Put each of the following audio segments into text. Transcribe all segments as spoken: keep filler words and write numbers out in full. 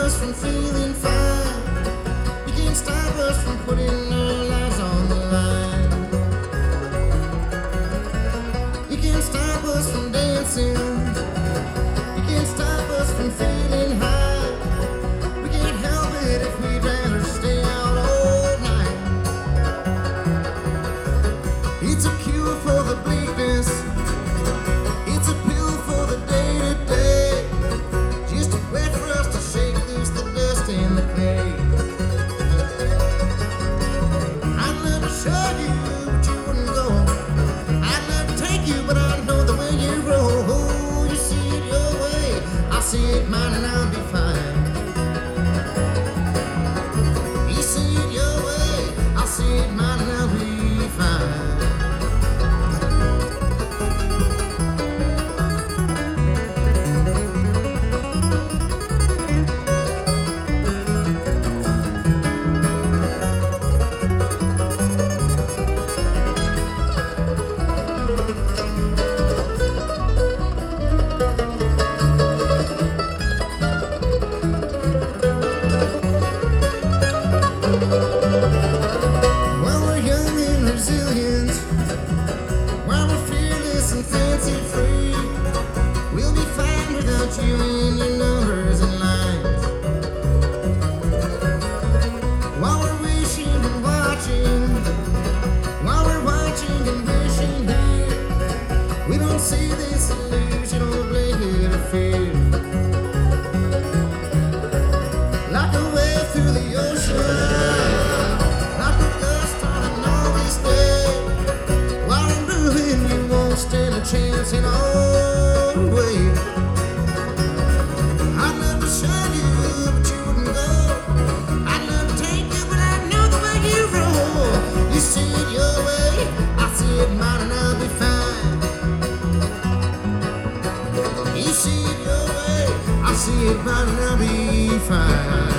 us from feeling fine. You can't stop us from putting our lives on the line. You can't stop us from dancing. You can't stop us from feeling high. We can't help it if we'd rather stay out all night. It's a cure for the bleakness. It's a pill for the day-to-day. Just a way for us to shake loose the dust and the clay. I'd love to show you, but you wouldn't go. I'd love to take you, but I know the way you roll. Oh, you see it your way, I see it mine, and I'll be fine. You see it your way, I see it mine, and I'll be fine. While we're young and resilient, while we're fearless and fancy-free, we'll be fine without you and your numbers and lines. While we're wishing and watching, while we're watching and wishing here, we don't see this illusion or blade of fear. Like a wave through the ocean, like a gust on an August day. While I'm moving, you won't stand a chance in all the way. I'd love to show you, but you wouldn't go. I'd love to take you, but I know the way you roll. You see it your way, I see it mine, and I'll be fine. You see it your way, I see it mine, and I'll be fine.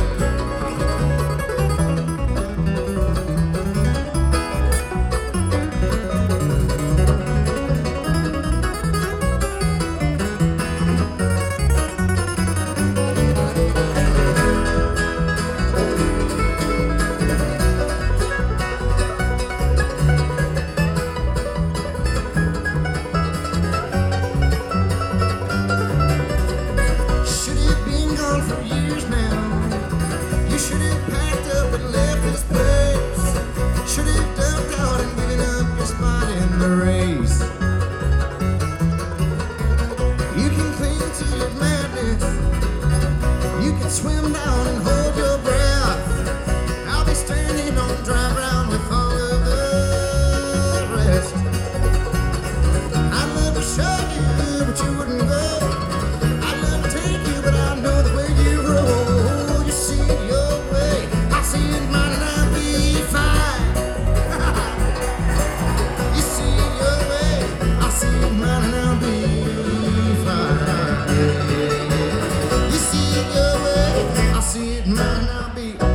Should have been gone for years now. You should have packed up and left this place. Should have ducked out and given up your spot in the race. You can cling to your madness. You can swim down and hold your breath. I'll be standing on dry ground with all of the rest. I'd love to show you, but you wouldn't go. I'd love to take you, but I know the way you roll. You see it your way, I see it mine, and I'll be fine. You see it your way, I see it mine, and I'll be fine. You see it your way, I see it mine, and I'll be fine.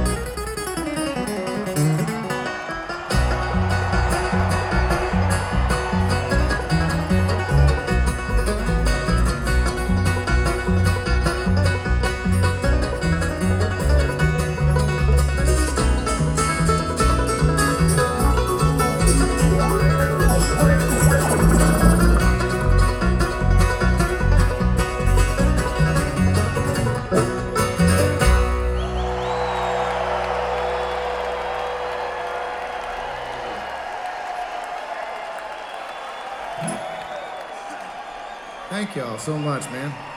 Thank y'all so much, man.